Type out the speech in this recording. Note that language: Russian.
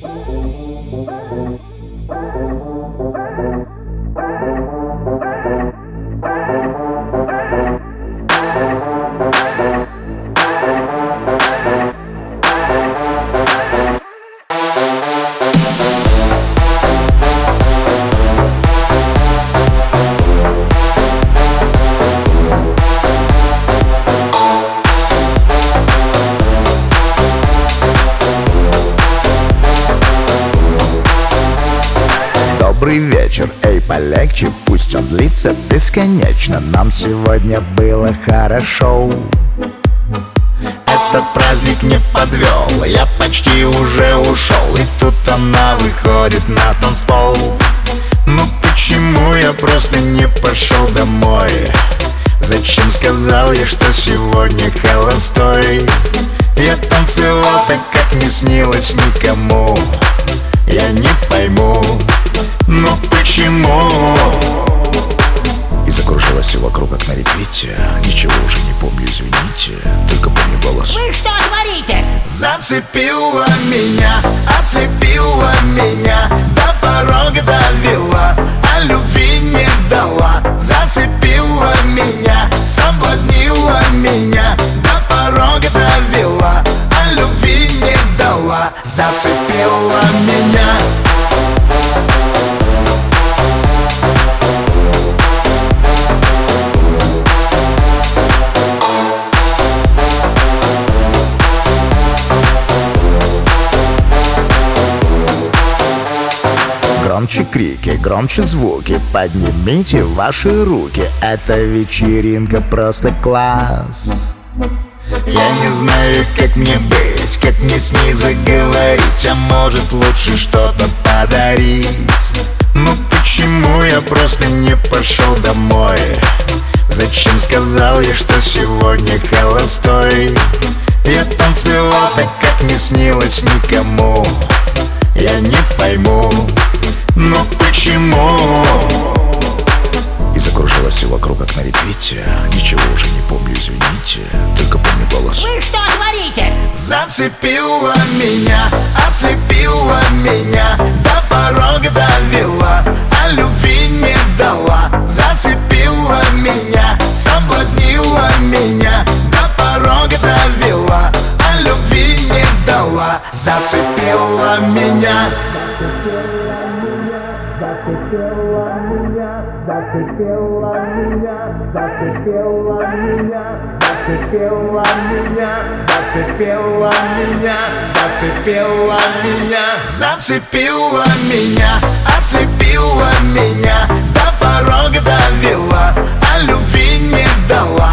Добрый вечер, эй, полегче, пусть он длится бесконечно. Нам сегодня было хорошо. Этот праздник не подвел, я почти уже ушел. И тут она выходит на танцпол. Ну почему я просто не пошел домой? Зачем сказал я, что сегодня холостой? Я танцевал так, как не снилось никому. Я не пойму, но почему? И закружилось все вокруг, как на репите. Ничего уже не помню, извините. Только помню голос. Вы что творите? Зацепила меня, ослепила меня, до порога довела, а любви не дала. Зацепила меня, соблазнила меня, до порога довела, а любви не дала. Зацепила меня. Громче крики, громче звуки, поднимите ваши руки. Эта вечеринка просто класс. Я не знаю, как мне быть, как мне с ней заговорить. А может лучше что-то подарить. Ну почему я просто не пошел домой? Зачем сказал я, что сегодня холостой? Я танцевал так, как не снилось никому. Я не пойму, но почему? И закружилось все вокруг, как на репите. Ничего уже не помню, извините. Только помню голос. Вы что творите? Зацепила меня, ослепила меня, до порога довела, а любви не дала. Зацепила меня, соблазнила меня, до порога довела, а любви не дала. Зацепила меня. Зацепила меня, зацепила меня, зацепила меня, зацепила меня, зацепила меня, зацепила меня, зацепила меня, ослепила меня, до порога довела, а любви не дала.